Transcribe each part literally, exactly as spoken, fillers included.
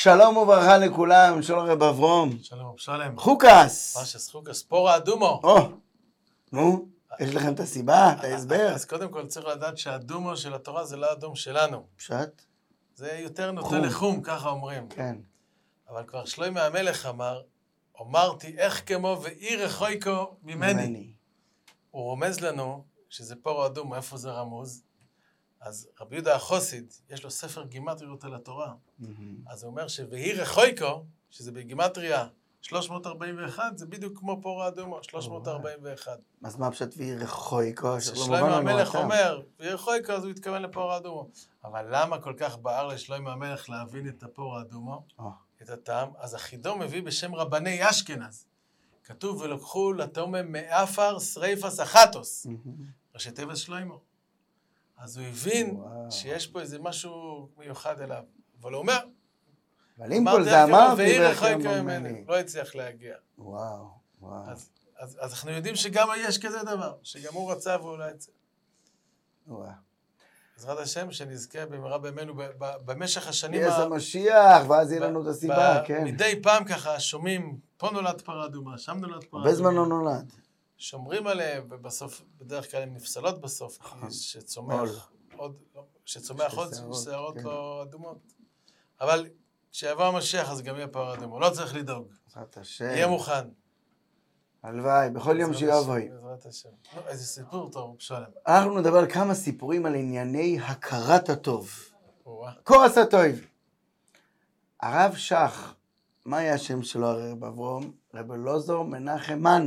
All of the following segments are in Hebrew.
שלום וברכה לכולם, שלום רב אברום. שלום, שלום. חוקס. פרשס חוקס, פורה אדומו. או, נו, יש לכם את הסיבה, את ההסבר. אז קודם כל צריך לדעת שהאדומו של התורה זה לא אדום שלנו. פשט? זה יותר נוטה לחום, ככה אומרים. כן. אבל כבר שלמה המלך אמר, אמרתי איך כמו ועיר רחוקו ממני. הוא רומז לנו שזה פורה אדום, איפה זה רמוז? אז רבי יהודה החסיד, יש לו ספר גימטריות על התורה. אז הוא אומר שוועיר רחוקו, שזה בגימטריה שלוש מאות ארבעים ואחת, זה בדיוק כמו פורה אדומו, שלוש מאות ארבעים ואחת. אז מה פשט ועיר רחוקו? שלמה המלך אומר, ועיר רחוקו, אז הוא התכוון לפורה אדומו. אבל למה כל כך בער לשלמה המלך להבין את הפורה אדומו, את הטעם? אז החידו מביא בשם רבני אשכנז. כתוב, ולקחו לתומם מאפר שריפס אחתוס. ראשי תיבות שלמה. אז הוא הבין וואו. שיש פה איזה משהו מיוחד אליו. אבל הוא אומר, אבל אם כל זה אמרתי, ועיר רחוקו ממני, לא הצליח להגיע. וואו, וואו. אז, אז, אז אנחנו יודעים שגם יש כזה דבר, שגם הוא רצה והוא לא יצא. וואו. בעזרת השם, שנזכה במהרה בימינו במשך השנים... יש המשיח, ואז יהיה לנו את הסיבה, כן. מדי פעם ככה שומעים, פה נולד פרה אדומה, שם נולד פרה אדומה. בזמן לא נולד. שומרים עליהם, ובסוף, בדרך כלל הן נפסלות בסוף, שצומח עוד, שצומח עוד שערות לא אדומות. אבל כשיבוא המשיח, אז גם יהיה פרה אדומה. לא צריך לדאוג. בעזרת השם. יהיה מוכן. הלוואי, בכל יום שיבואי. בעזרת השם. איזה סיפור טוב, שלום. אנחנו נדבר על כמה סיפורים על ענייני הכרת הטוב. כורס הטוב. הרב שך, מה היה השם שלו הרב אברום? רב אלעזר מנחם מן.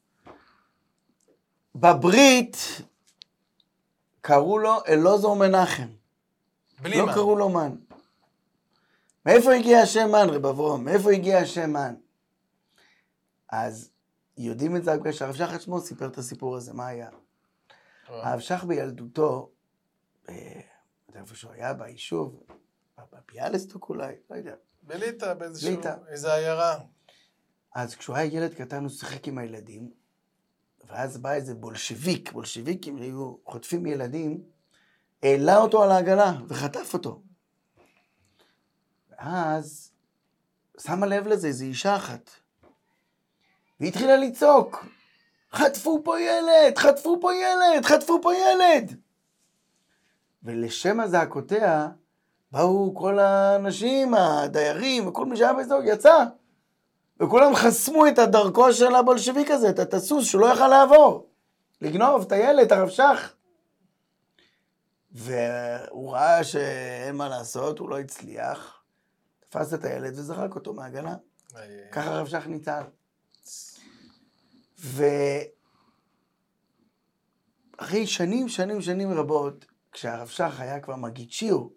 בברית קראו לו אלעזר מנחם. בלי לא מן. קראו לו מן. מאיפה הגיע השם מן, רב אברום? מאיפה הגיע השם מן? אז יודעים את זה, הרב שך עצמו סיפר את הסיפור הזה, מה היה? הרב שך בילדותו, איפה שהוא היה ביישוב, בביאלסטוק אולי, לא יודע. בליטה, באיזשהו, איזו עיירה. אז כשהוא היה ילד קטן, הוא שיחק עם הילדים, ואז בא איזה בולשביק, בולשביקים היו חוטפים ילדים, העלה אותו על העגלה וחטף אותו. ואז שמה לב לזה איזו אישה אחת, והיא התחילה לצעוק, חטפו פה ילד, חטפו פה ילד, חטפו פה ילד. ולשם הזעקותיה, באו כל האנשים, הדיירים, וכל מי שהיה באזור, יצא. וכולם חסמו את הדרכו של הבולשביק הזה, את הסוס שהוא לא יכל לעבור. לגנוב את הילד, את הרב שך. והוא ראה שאין מה לעשות, הוא לא הצליח. תפס את הילד וזרק אותו מהגנה. ככה הרב שך ניצל. ואחרי שנים, שנים, שנים רבות, כשהרב שך היה כבר מגיד שיעור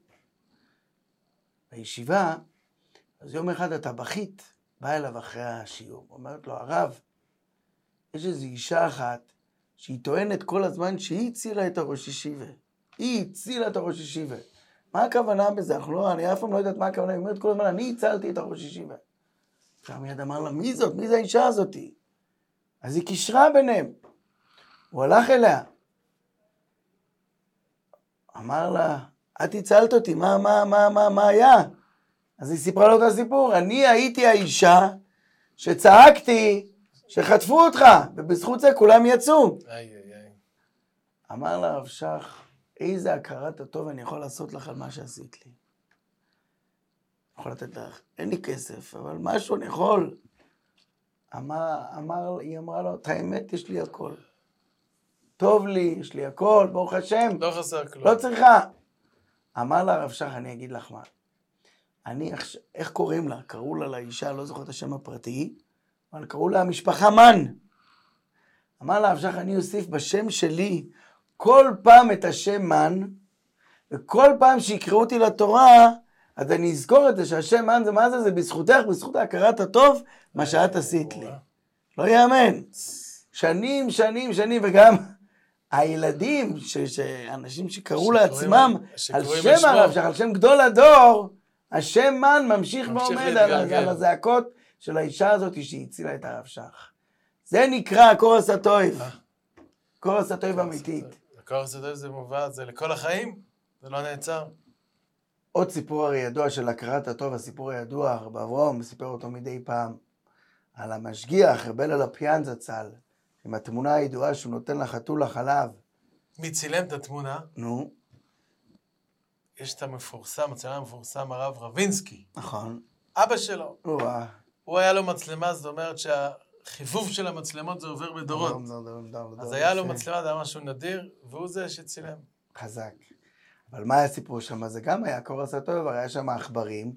בישיבה, אז יום אחד הטבחית באה אליו אחרי השיעור, אומרת לו, הרב, יש איזו אישה אחת שהיא טוענת כל הזמן שהיא הצילה את הראש ישיבה. היא הצילה את הראש ישיבה. מה הכוונה בזה? אנחנו לא, אני אף פעם לא יודעת מה הכוונה. היא אומרת כל הזמן, אני הצלתי את הראש ישיבה. עכשיו מיד אמר לה, מי זאת? מי זה האישה הזאת? אז היא קישרה ביניהם. הוא הלך אליה. אמר לה, את הצלת אותי, מה, מה, מה, מה, מה היה? אז היא סיפרה לו את הסיפור, אני הייתי האישה שצעקתי שחטפו אותך, ובזכות זה כולם יצאו. איי, איי, איי. אמר לה הרב שך, איזה הכרת הטוב אני יכול לעשות לך על מה שעשית לי. אני יכול לתת לך, אין לי כסף, אבל משהו אני יכול. אמר, אמר, היא אמרה לו, את האמת, יש לי הכל. טוב לי, יש לי הכל, ברוך השם. לא חסר כלום. לא צריכה. אמר לה הרב שך, אני אגיד לך מה. אני, איך קוראים לה? קראו לה לאישה, לא זוכר את השם הפרטי, אבל קראו לה המשפחה מן. אמר לה הרב שך, אני אוסיף בשם שלי כל פעם את השם מן, וכל פעם שיקראו אותי לתורה, אז אני אזכור את זה שהשם מן זה מה זה? זה בזכותך, בזכות ההכרת הטוב, מה שאת עשית לי. לא יאמן. שנים, שנים, שנים, וגם הילדים, שאנשים שקראו לעצמם, על שם הרב שך, על שם גדול הדור, השם מן ממשיך ועומד על הזעקות של האישה הזאת שהיא הצילה את הרב שך. זה נקרא כורס הטוב. כורס הטוב אמיתית. כורס הטוב זה מובא, זה לכל החיים? זה לא נעצר? עוד סיפור הרי ידוע של הכרת הטוב, הסיפור הידוע, רב אברהם סיפר אותו מדי פעם, על המשגיח, רב הלל הלפיאן זצ"ל, עם התמונה הידועה שהוא נותן לחתול לחלב. מי צילם את התמונה? נו. יש את המפורסם, הצלם המפורסם, הרב רבינסקי. נכון. אבא שלו. וואה. הוא היה לו מצלמה, זאת אומרת שהחיבוב של המצלמות זה עובר בדורות. אז היה לו מצלמה, זה היה משהו נדיר, והוא זה שצילם. חזק. אבל מה היה הסיפור שם? זה גם היה קורס הטוב, הרי היה שם עכברים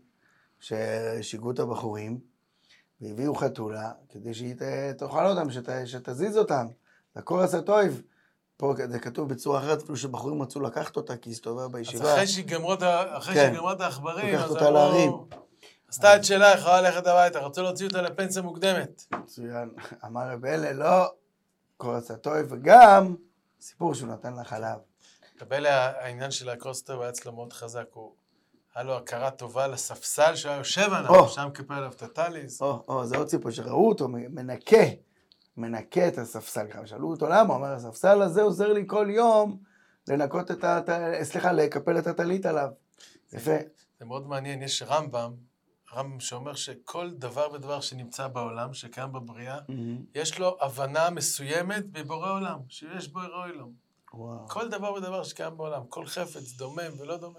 ששיגעו את הבחורים, והביאו חתולה, כדי שהיא תאכל אותם, שת, שתזיז אותם. זה קורס הטוב. פה זה כתוב בצורה אחרת, אפילו שבחורים רצו לקחת אותה, כי הסתובבה בישיבה. אז אחרי שגמרות, אחרי כן. שגמרות העכברים, לקחת אותה להרים. עשתה את שלה, יכולה ללכת הביתה, רצו להוציא אותה לפנסיה מוקדמת. מצוין. אמר רב הלל, לא, קורס הטוב, וגם סיפור שהוא נתן לה חלב. רב הלל, העניין של הקורס הטוב היה אצלו מאוד חזק, הוא היה לו הכרה טובה לספסל שהיה יושב עליו, שם כפה עליו את הטליס. או, או, זה עוד סיפור שראו אותו, מנקה, מנקה את הספסל. שאלו אותו למה, הוא אומר, הספסל הזה עוזר לי כל יום לנקות את ה... סליחה, לקפל את הטלית עליו. יפה. זה מאוד מעניין, יש רמב"ם, רמב"ם שאומר שכל דבר ודבר שנמצא בעולם, שקיים בבריאה, יש לו הבנה מסוימת בבורא עולם, שיש בו בורא עולם. כל דבר ודבר שקיים בעולם, כל חפץ דומם ולא דומם.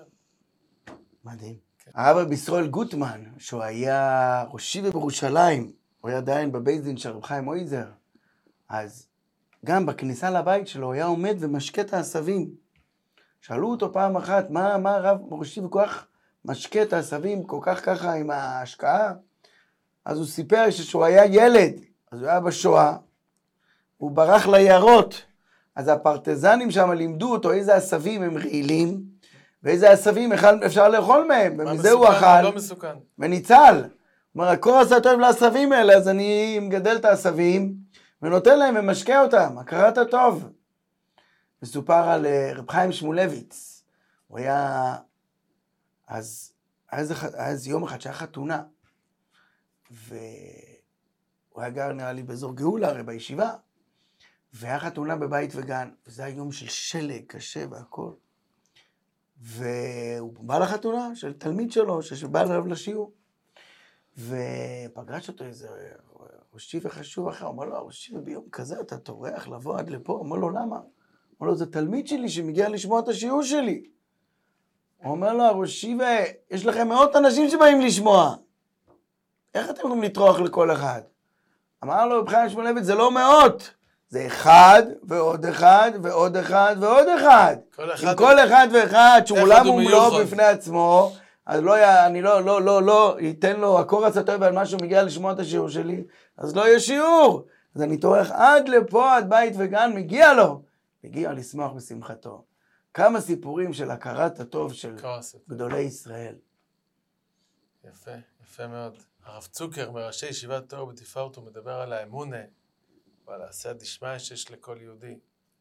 מדהים. הרב בישראל גוטמן, שהוא היה ראשי בירושלים, הוא היה דיין בבית דין של רב חיים מויזר, אז גם בכניסה לבית שלו היה עומד ומשקה את העשבים. שאלו אותו פעם אחת, מה, מה הרב ראשי וכל כך משקה את העשבים כל כך ככה עם ההשקעה? אז הוא סיפר שהוא היה ילד, אז הוא היה בשואה, הוא ברח ליערות, אז הפרטיזנים שם לימדו אותו איזה עשבים הם רעילים, ואיזה עשבים אפשר לאכול מהם, ומזה הוא אכל, לא מסוכן. וניצל. הוא אומר, הקור עשה טוב לעשבים האלה, אז אני מגדל את העשבים, ונותן להם ומשקה אותם, הכרת הטוב. מסופר על רב חיים שמואלביץ, הוא היה, אז, אז, אז יום אחד שהיה חתונה, והוא היה גר נראה לי באזור גאולה, הרי בישיבה, והיה חתונה בבית וגן, וזה היה יום של שלג קשה והכל. והוא בא לחתונה של תלמיד שלו, שבא אליו לשיעור, ופגש אותו איזה ראשי וחשוב אחר, הוא אומר לו, ראשי, ביום כזה אתה טורח לבוא עד לפה? הוא אומר לו, למה? הוא אומר לו, זה תלמיד שלי שמגיע לשמוע את השיעור שלי. הוא אומר לו, ראשי, יש לכם מאות אנשים שבאים לשמוע. איך אתם יכולים לטרוח לכל אחד? אמר לו, בחיי שמואלביץ, זה לא מאות. זה אחד ועוד אחד ועוד אחד ועוד אחד. כל אחד עם כל אחד ואחד שעולם ומלואו בפני עצמו, אז לא, אני לא, לא, לא, לא, ייתן לו הקורס הטוב על משהו מגיע לשמוע את השיעור שלי, אז לא יהיה שיעור. אז אני טורח עד לפה, עד בית וגן, מגיע לו. מגיע לשמוח בשמחתו. כמה סיפורים של הכרת הטוב של גדולי ישראל. יפה, יפה מאוד. הרב צוקר מראשי ישיבת תורה בתפארת, הוא מדבר על האמונה, ועל העשייה דשמיא שיש לכל יהודי.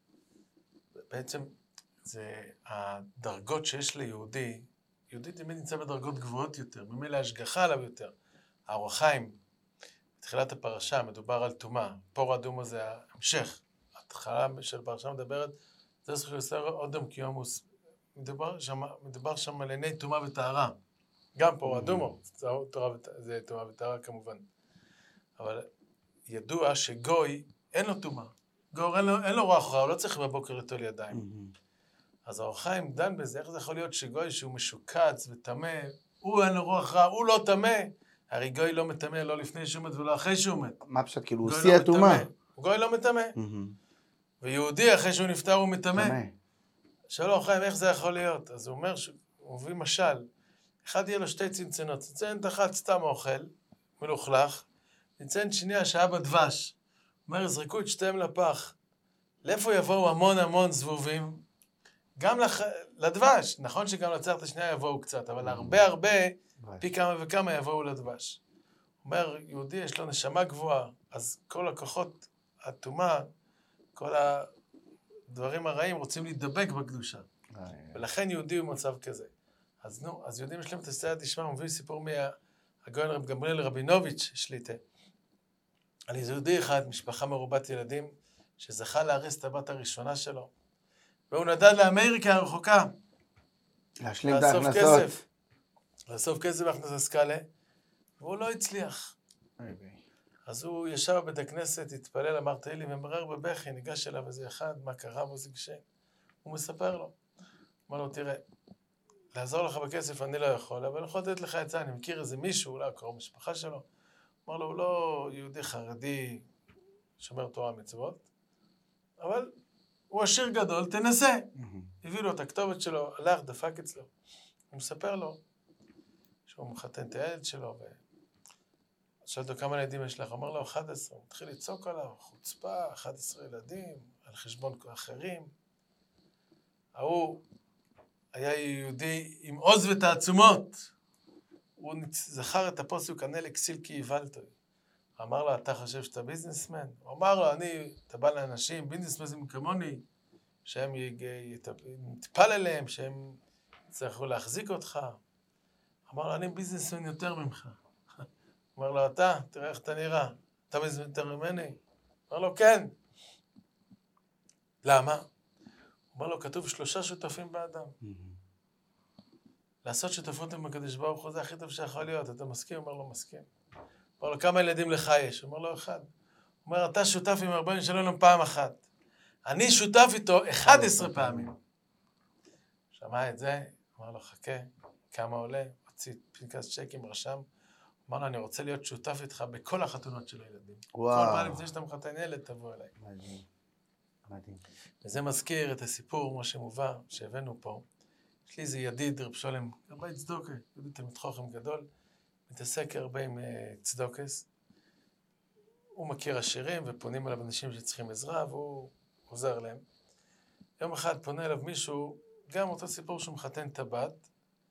בעצם זה הדרגות שיש ליהודי, יהודי תמיד נמצא בדרגות גבוהות יותר, ממילא השגחה עליו יותר. האור החיים, בתחילת הפרשה מדובר על טומאה, פור אדומו זה ההמשך. ההתחלה של הפרשה מדברת, זה זכות של אודם קיומוס, מדובר שם, מדובר שם על עיני טומאה וטהרה. גם פור אדומו, זה טומאה וטהרה כמובן. אבל ידוע שגוי אין לו טומאה. גוי אין לו, אין לו רוח רע, הוא לא צריך בבוקר לטול ידיים. אז האור החיים דן בזה, איך זה יכול להיות שגוי שהוא משוקץ וטמא, הוא אין לו רוח רע, הוא לא טמא. הרי גוי לא מטמא לא לפני שהוא מת ולא אחרי שהוא מת. מה פשוט? כאילו הוא שיא הטומאה. גוי לא מטמא. ויהודי אחרי שהוא נפטר הוא מטמא. שלום חיים, איך זה יכול להיות? אז הוא אומר, הוא מביא משל, אחד יהיה לו שתי צנצנות, צנצנת אחת סתם אוכל, מלוכלך, צנצנת שנייה שהיה בדבש. הוא אומר, זרקו את שתיהם לפח. לאיפה יבואו המון המון זבובים? גם לח... לדבש. נכון שגם לצרת השנייה יבואו קצת, אבל הרבה הרבה, פי כמה וכמה יבואו לדבש. הוא אומר, יהודי יש לו נשמה גבוהה, אז כל הכוחות, הטומאה, כל הדברים הרעים רוצים להידבק בקדושה. ולכן יהודי הוא מצב כזה. אז נו, אז יהודים יש להם את הסייעת דשמיא, הוא מביא סיפור מהגאון רב גמליאל רבינוביץ' שליטה. על איזה יהודי אחד, משפחה מרובת ילדים, שזכה להריס את הבת הראשונה שלו. והוא נדד לאמריקה הרחוקה. להשלים את ההכנסות. לאסוף כסף בהכנסה סקאלה, והוא לא הצליח. אז הוא ישב בבית הכנסת, התפלל, אמר תהילים, ומרר בבכי, ניגש אליו איזה אחד, מה קרה בו זה קשה. הוא מספר לו. אמר לו, תראה, לעזור לך בכסף אני לא יכול, אבל אני יכול לתת לך עצה, אני מכיר איזה מישהו, אולי קרוב משפחה שלו. אמר לו, הוא לא יהודי חרדי, שומר תורה מצוות, אבל הוא עשיר גדול, תנסה. הביא לו את הכתובת שלו, הלך, דפק אצלו. הוא מספר לו שהוא מחתן את הילד שלו, ושאל אותו כמה ילדים יש לך, אמר לו אחד עשר, הוא התחיל לצעוק עליו, חוצפה, אחד עשר ילדים, על חשבון אחרים. ההוא היה יהודי עם עוז ותעצומות. הוא זכר את הפוסק, ענה לכסיל כי הבלתו. אמר לו, אתה חושב שאתה ביזנסמן? הוא אמר לו, אני, אתה בא לאנשים, ביזנסמנים כמוני, שהם יתפל אליהם, שהם צריכו להחזיק אותך. אמר לו, אני ביזנסמן יותר ממך. אמר לו, אתה, תראה איך אתה נראה. אתה ביזנסמן יותר ממני? אמר לו, כן. למה? אמר לו, כתוב שלושה שותפים באדם. לעשות שותפות עם הקדוש ברוך הוא זה הכי טוב שיכול להיות. אתה מסכים? אמר לו, מסכים. אמר לו, כמה ילדים לך יש? אמר לו, אחד. אומר, אתה שותף עם הרבן שלנו פעם אחת. אני שותף איתו אחד עשרה פעמים. שמע את זה, אמר לו, חכה, כמה עולה? הוציא פנקס צ'קים, רשם. אמר לו, אני רוצה להיות שותף איתך בכל החתונות של הילדים. וואו. כל פעם לפני שאתה מחתן ילד, תבוא אליי. מדהים, מדהים. וזה מזכיר את הסיפור, מה שמובא, שהבאנו פה. יש לי איזה ידיד, רב שולם, רבי צדוקה, ידיד תלמיד חוכם גדול, מתעסק הרבה עם uh, צדוקס. הוא מכיר עשירים ופונים אליו אנשים שצריכים עזרה, והוא עוזר להם. יום אחד פונה אליו מישהו, גם אותו סיפור שהוא מחתן את הבת,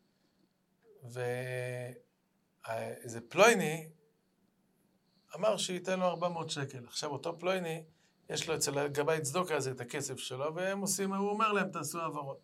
ואיזה פלויני אמר שייתן לו ארבע מאות שקל. עכשיו אותו פלויני, יש לו אצל גבאי צדוקה הזה את הכסף שלו, והם עושים, הוא אומר להם, תעשו העברות.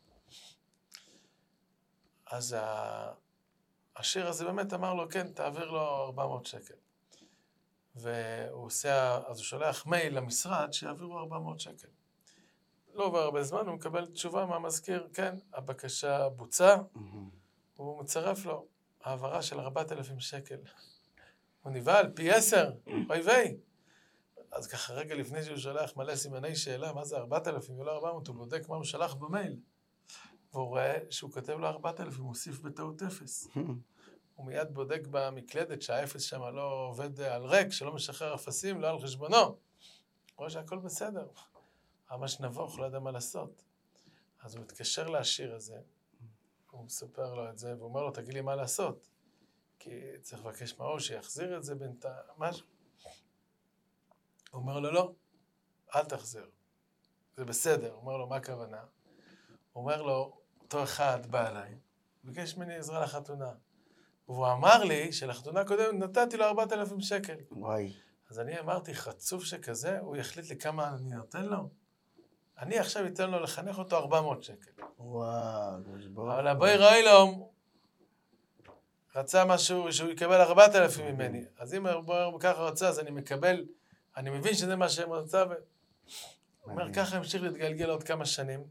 אז השיר הזה באמת אמר לו, כן, תעביר לו ארבע מאות שקל. והוא עושה, אז הוא שולח מייל למשרד שיעבירו ארבע מאות שקל. לא עובר הרבה זמן, הוא מקבל תשובה מהמזכיר, כן, הבקשה בוצעה, הוא מצרף לו העברה של ארבעת אלפים שקל. הוא נבהל, פי עשר, אוי ויי. אז ככה רגע לפני שהוא שולח מלא סימני שאלה, מה זה ארבעת אלפים ולא ארבע מאות, הוא בודק מה הוא שלח במייל. והוא רואה שהוא כותב לו ארבעת אלפים, הוא מוסיף בטעות אפס. הוא מיד בודק במקלדת שהאפס שם לא עובד על ריק, שלא משחרר אפסים, לא על חשבונו. הוא רואה שהכל בסדר. ממש נבוך, לא יודע מה לעשות. אז הוא מתקשר לשיר הזה, הוא מספר לו את זה, והוא אומר לו, תגיד לי מה לעשות. כי צריך לבקש מהאור שיחזיר את זה בינתיים, משהו. הוא אומר לו, לא, אל תחזיר. זה בסדר. הוא אומר לו, מה הכוונה? הוא אומר לו, אותו אחד בא אליי, ביקש ממני עזרה לחתונה. והוא אמר לי שלחתונה קודם נתתי לו ארבעת אלפים שקל. וואי. אז אני אמרתי, חצוף שכזה, הוא יחליט לי כמה אני נותן לו. אני עכשיו אתן לו לחנך אותו ארבע מאות שקל. וואו, גושבור. אבל הבואי ראי לו, רצה משהו שהוא יקבל ארבעת אלפים ממני. אז אם הוא ככה רצה, אז אני מקבל, אני מבין שזה מה שהם רצה, ו... הוא אומר, ככה המשיך להתגלגל עוד כמה שנים.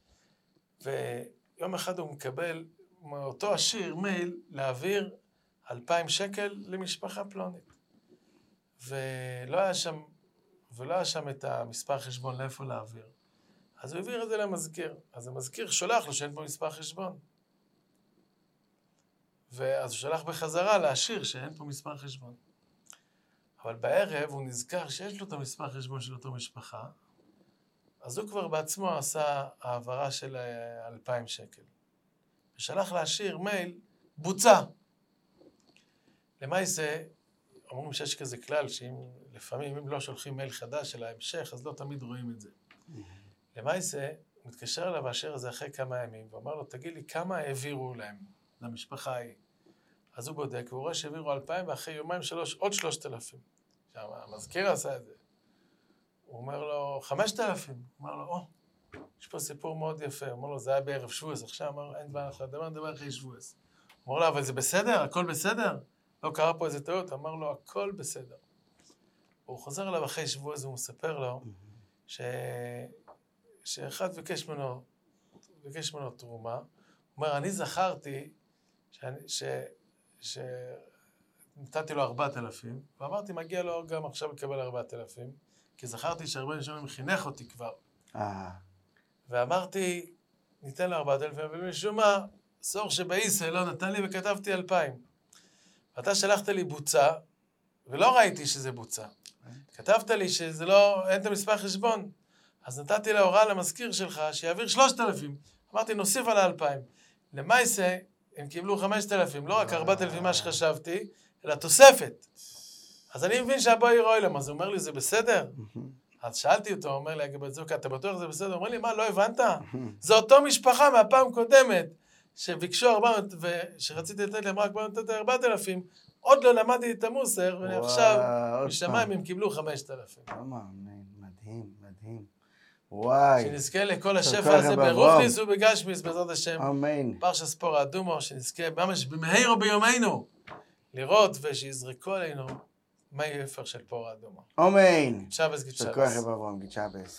ויום אחד הוא מקבל מאותו עשיר מייל להעביר אלפיים שקל למשפחה פלונית. ולא היה שם, ולא היה שם את המספר חשבון לאיפה להעביר. אז הוא העביר את זה למזכיר. אז המזכיר שולח לו שאין פה מספר חשבון. ואז הוא שלח בחזרה לעשיר שאין פה מספר חשבון. אבל בערב הוא נזכר שיש לו את המספר חשבון של אותו משפחה, אז הוא כבר בעצמו עשה העברה של אלפיים שקל. ושלח לעשיר מייל, בוצע. למעשה, אומרים שיש כזה כלל, שאם לפעמים אם לא שולחים מייל חדש של ההמשך, אז לא תמיד רואים את זה. למעשה, הוא מתקשר אליו העשיר הזה אחרי כמה ימים, ואומר לו, תגיד לי, כמה העבירו להם, למשפחה ההיא? אז הוא בודק, והוא רואה שהעבירו אלפיים, ואחרי יומיים שלוש, עוד שלושת אלפים. עכשיו, המזכיר עשה את זה. הוא אומר לו, חמשת אלפים. הוא אומר לו, או, יש פה סיפור מאוד יפה. הוא אומר לו, זה היה בערב שבועס. עכשיו אמר, אין בעיה לך, דבר, דבר אחרי שבועס. הוא אומר לו, אבל זה בסדר? הכל בסדר? לא קרה פה איזה טעות? אמר לו, הכל בסדר. הוא חוזר אליו אחרי שבועס, והוא מספר לו, ש... שאחד ביקש ממנו, ביקש ממנו תרומה. הוא אומר, אני זכרתי שאני, ש... ש... נתתי לו ארבעת אלפים, ואמרתי, מגיע לו גם עכשיו לקבל ארבעת אלפים, כי זכרתי שהרבן שלום חינך אותי כבר. אה. ואמרתי, ניתן לו ארבעת אלפים, אבל משום מה, סור שבאיסה לא נתן לי וכתבתי אלפיים. ואתה שלחת לי בוצה, ולא ראיתי שזה בוצה. כתבת לי שזה לא, אין את המספר חשבון. אז נתתי לה הוראה למזכיר שלך, שיעביר שלושת אלפים. אמרתי, נוסיף על האלפיים. למעשה, הם קיבלו חמשת אלפים, לא רק ארבעת אלפים מה שחשבתי, אלא תוספת. אז אני מבין שהבוי רואי להם, אז הוא אומר לי, זה בסדר? אז שאלתי אותו, הוא אומר לי, אגב, זוקה, אתה בטוח זה בסדר? הוא אומר לי, מה, לא הבנת? זה אותו משפחה מהפעם קודמת, שביקשו ארבע מאות, ושרציתי לתת להם רק ארבעת אלפים, עוד לא למדתי את המוסר, ועכשיו, משמיים הם קיבלו חמשת אלפים. מדהים, מדהים. וואי. שנזכה לכל השפע הזה ברוכניס ובגשמיס, בעזרת השם. אמן. פרשת ספור האדומו, שנזכה ממש במהירו ביומנו, לראות ושיזרקו עלינו מי יפר של פור האדומו. אמן. שבס גיט שבס. תקוע חבר'ה, גיט שבס.